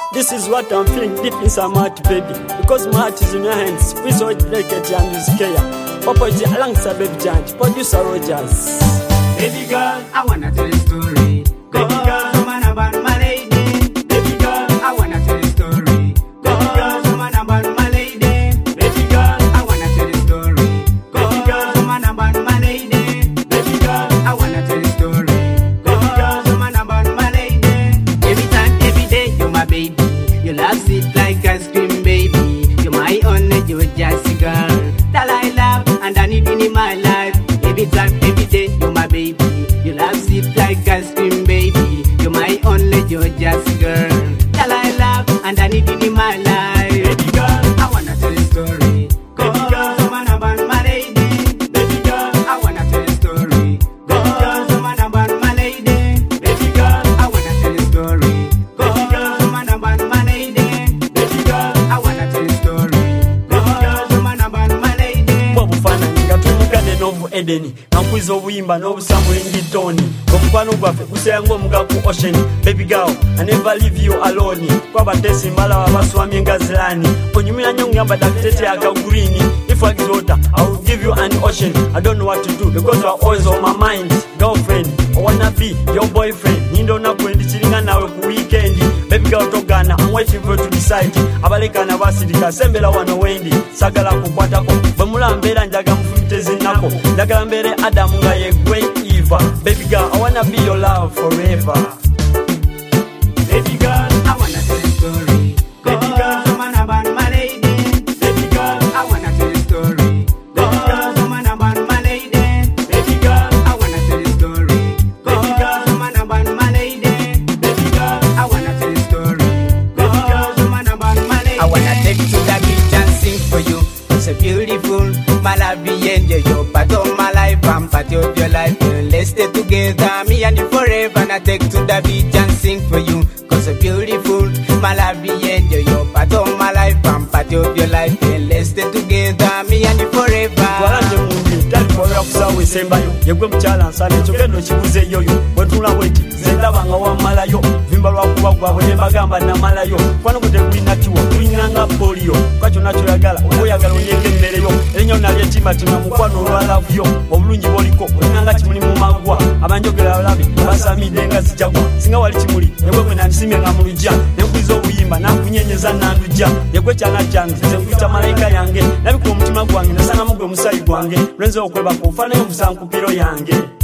This is what I'm feeling deep inside my heart, baby. Because my heart is in your hands. Please hold it like it and use care. Papa is alongside baby giant. Producer Rogers. Baby girl, I wanna tell a story. Baby girl, come on about my lady. Baby girl, I wanna tell a story. Baby girl, come on about my lady. Baby girl, I wanna tell a story. Baby girl, come on about my lady. Baby girl, I wanna tell a story. Baby girl, come on about my lady. Every time, every day, you're my baby. You love it like ice cream, baby. You're my only, you're just a girl that I love and I need in my life. Every time, every day, you're my baby. You love it like ice cream, baby. You're my only, you're just a girl that I love and I need in my life. Baby girl, I wanna tell a story. Baby girl, come on about my lady. Baby girl, I wanna tell a story. Baby girl, come on about my lady. Baby girl, I wanna tell a story. Baby girl, come on about my lady. Baby girl, I wanna tell a story. Baby girl, come on about my lady. Novu Edeni Nampuizo uimba novu Samuel Ngitoni Kumkwano gwafe kuseyango mga ku ocean. Baby girl, I never leave you alone. Kwa batesi mbala wabaswami ngazilani Konyumina nyongi amba dakitete ya gaugurini. If I get water, I will give you an ocean. I don't know what to do because you are always on my mind. Girlfriend, I wanna be your boyfriend. Nindo na kwendi chilinga nawe ku weekend. Baby girl togana, I'm waiting for you to decide. Abaleka na basidika, sembela wano wendi. Sagala kukwatako, bamula mbela njaga mfumtezi nako. Njagala mbele Adam nga yegwe Eva. Baby girl, I wanna be your love forever. Baby girl, I wanna tell a story. Baby girl, come on about my lady. Baby girl, I wanna tell a story. Baby girl, come on about my lady. Baby girl, I wanna tell a story. Baby girl, come on about my lady. Baby girl, I wanna tell a story. Baby girl, come on about my lady. I wanna take you to the beach and sing for you. It's so beautiful, my love, and you're part of my life, I'm part of your life. Let's stay together, me and you forever. And I take to the beach and sing for you. Cause so beautiful, my love, and you're part of my life, I'm part of your life. Let's stay together, me and you forever. Kusawe sembayo yegwe mchala nsane chogendo chibuze yoyo wetula weti zenda banga wa malayo vimba lwa kuba gwa ne bagamba na malayo kwano kute kuina kiwo kuinanga polio kwacho nacho yagala oyagala onyeke mmereyo enyo nalye timati na mukwano lwa love yo obulungi boliko olinanga kimuli mu magwa abanjogera labi basamide nga zijagwa singa wali kimuli yegwe mwe nansimye nga mulujja nekwizo obuyimba nakunyenyeza nanduja yegwe cyana cyange nze malaika yange nabiko omutima gwange nasanga mugwe musayi gwange lwenzo okweba kufana yo musankupiro yange.